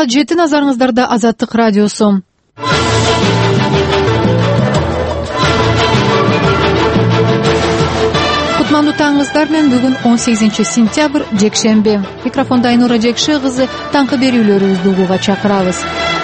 Саат 7 назарыңыздарда Азаттык радиосу. Кутмандуу таңыңыздар менен бүгүн 18 сентябрь жекшемби. Микрофонда Айнура Жекше кызы, таңкы берүүлөрүбүздү угууга чакырабыз.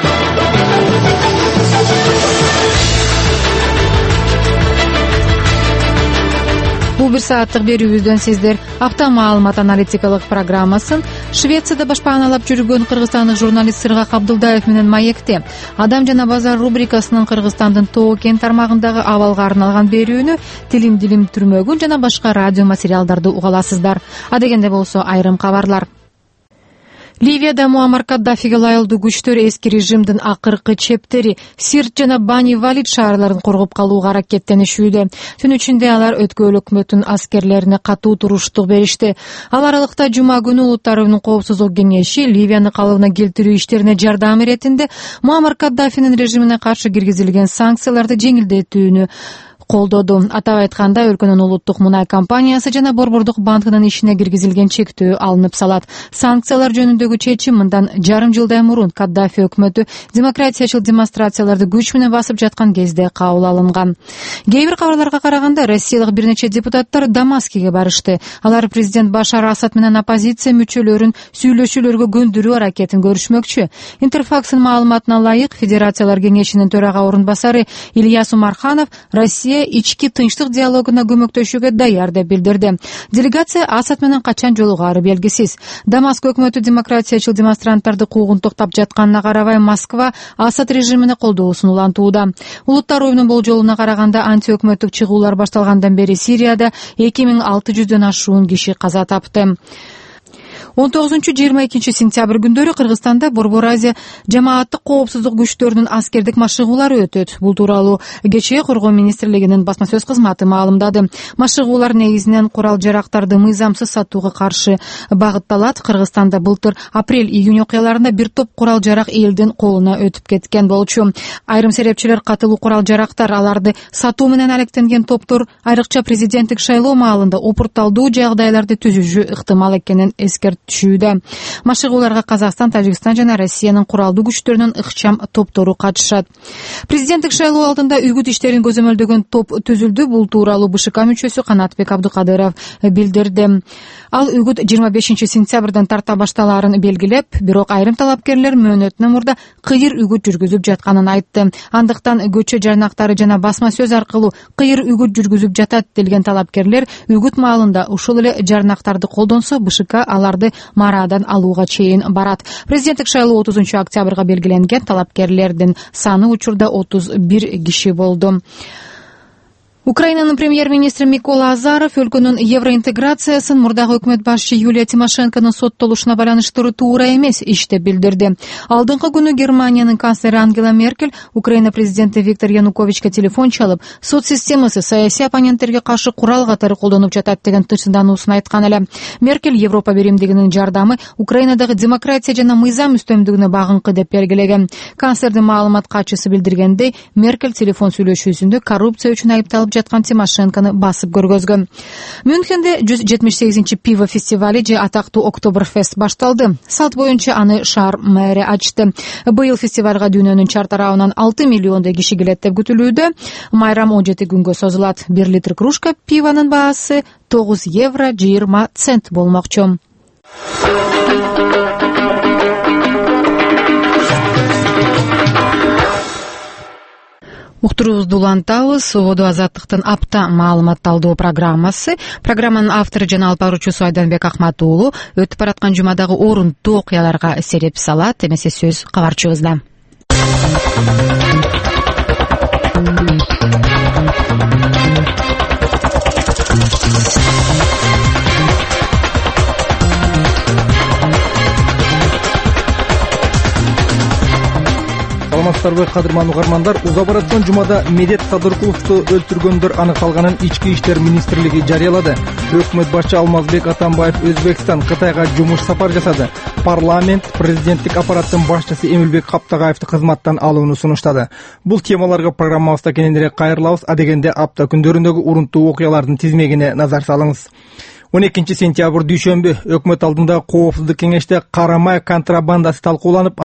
Бул бир сааттык берүүбүздөн сиздер апта маалымат аналитикалык программасын, Швецияда башпааналап жүргөн кыргызстандык журналист Сыргак Абдылдаев менен маекте, Адам жана базар рубрикасынын Кыргызстандын Тоо кен тармагындагы абалга арналган берүүнү, Тилим дилим түрмөгүн жана башка радио материалдарды уга аласыздар. Адегенде болсо айрым кабарлар. Ливияда Муаммар Каддафиге лайылдуу күчтөр эски режимдин акыркы чептери Сирт жана Бани Валид шаарларын коргоп калууга аракеттенишүүдө. Түн ичинде алар өткөн өкмөттүн аскерлерине катуу туруштук беришти. Ал аралыкта жума күнү Улуттар Уюмунун Коопсуздук кеңеши Ливияны калыбына келтирүү иштерине жардам иретинде Муаммар Каддафинин режимине каршы киргизилген санкцияларды жеңилдетүүнү колдоду. Атап айтканда, өлкөнүн улуттук мунай компаниясы жана Борбордук банкынын ишине киргизилген чектөө алынып салат. Санкциялар жөнүндөгү чечим мындан жарым жылдай мурун Каддафи өкмөтү демократиячыл демонстрацияларды күч менен басып жаткан кезде кабыл алынган. Кээ бир кабарларга караганда, россиялык бир нече депутаттар Дамаскиге барышты. Алар президент Башар Асад менен оппозиция мүчөлөрүн сүйлөшүүлөргө көндүрүү аракетин көрүшмөкчү. Интерфакстын маалыматына ылайык, Федерациялар кеңешинин төрага орун басары Ильяс Умарханов Россия ички тынчтык диалогуна көмөктөшүүгө даяр деп билдирди. Делегация Асад менен качан жолугаары белгисиз. Дамаск өкмөтү демократиячыл демонстранттарды куугун токтоп жатканына карабай, Москва Асад режимине колдоосун улантууда. Улуттар Уюмунун болжолуна караганда, антиөкмөттүк чыгуулар башталгандан бери Сирияда 2600дөн ашуун киши каза тапты. 19-22 сентябрь күндөрү Кыргызстанда Борбор Азия жамааттык коопсуздук күчтөрүнүн аскердик машыгуулары өтөт. Бул тууралуу кечээ Коргоо министрлигинин басма сөз кызматы маалымдады. Машыгуулар негизинен курал-жарактарды мыйзамсыз сатууга каршы багытталат. Кыргызстанда былтыр апрель-июнь окуяларында бир топ курал-жарак элдин колуна өтүп кеткен болчу. Айрым серепчилер катылуу курал-жарактар, аларды сатуу менен алектенген топтор айрыкча президенттик шайлоо маалында опурталдуу жагдайларды түзүүшү ыктымал экенин эскертүүдө. Машыгууларга Казакстан, Тажикстан жана Россиянын куралдуу күчтөрүнүн ыкчам топтору катышат. Президенттик шайлоо алдында үгүт иштерин көзөмөлдөгөн топ түзүлдү. Бул тууралуу БШК мүчөсү Канатбек Абдыкадыров билдирди. Ал үгүт 25 сентябрдан тарта башталаарын белгилеп, бирок айрым талапкерлер мөөнөтүнөн мурда кыйыр үгүт жүргүзүп жатканын айтты. Андыктан көчө жарнактары жана басма сөз аркылуу кыйыр үгүт жүргүзүп жатат делген талапкерлер үгүт маалында ушул эле жарнактарды колдонсо, БШК аларды мараадан алууга чейин барат. Президенттик шайлоо 30 октябрга белгиленген. Талапкерлердин саны учурда 31 киши болду. Украинанын премьер-министри Микола Азаров өлкөнүн евроинтеграциясын мурдагы өкмөт башчы Юлия Тимошенконун соттолушуна байланыштыруу туура эмес иш деп билдирди. Алдыңкы күнү Германиянын канцлери Ангела Меркель Украина президенти Виктор Януковичке телефон чалып, сот системасы саясий оппоненттерге каршы курал катары колдонуп жатат деген тынчсыздануусун айткан эле. Меркель Европа биримдигинин жардамы Украинадагы демократия жана мыйзам үстөмдүгүнө багыңкы деп белгилеген. Канцлердин маалымат катчысы билдиргендей, Меркель телефон сүйлөшүүсүндө коррупция үчүн айыпталып жаткан Тимошенкону басып көргөзгөн. Мюнхенде 178 пиво фестивали же атактуу Октоберфест башталды. Салт боюнча аны шаар мэри ачты. Быйыл фестивалга дүйнөнүн чар тарабынан 6 миллиондой киши келет деп күтүлүүдө. Майрам 17 күнгө созулат. 1 литр кружка пивонун баасы 9 евро 20 цент болмокчу. Уктуруубузду улантабыз. Ободо Азаттыктын апта маалыматталдоо программасы. Программанын автору жана алып баруучусу Айданбек Акматуулу өтүп бараткан жумадагы орунттуу окуяларга сереп салат. Эмесе сөз кабарчыбызда. Саламатсыздарбы, кадырман угармандар. Уза бараткан жумада Медет Садыркуловду өлтүргөндөр аныкталганын Ички иштер министрлиги жарыялады. Өкмөт башчы Алмазбек Атамбаев Өзбекстан, Кытайга жумуш сапар жасады. Парламент президенттик аппараттын башчысы Эмилбек Каптагаевди кызматтан алууну сунуштады. Бул темаларга программабызда кененирээк кайрылабыз. Адегенде апта күндөрүндөгү урунттуу окуялардын тизмегине назар салыңыз. 12 сентябрь дүйшөмбү өкмөт алдында Коопсуздук кеңеште карамай контрабандасы талкууланып,